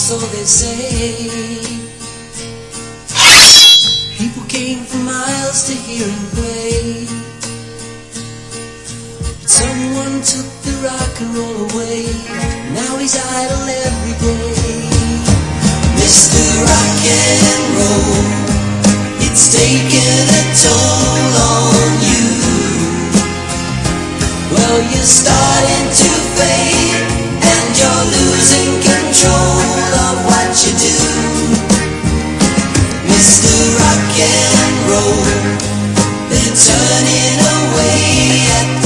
so they say. People came for miles to hear him play, but someone took the rock and roll away. Now he's idle every day. Mr. Rock and Roll, it's taken a toll on you. Well, you're starting to fade, and you're losing control of what you do. Mr. Rock and Roll, they're turning away at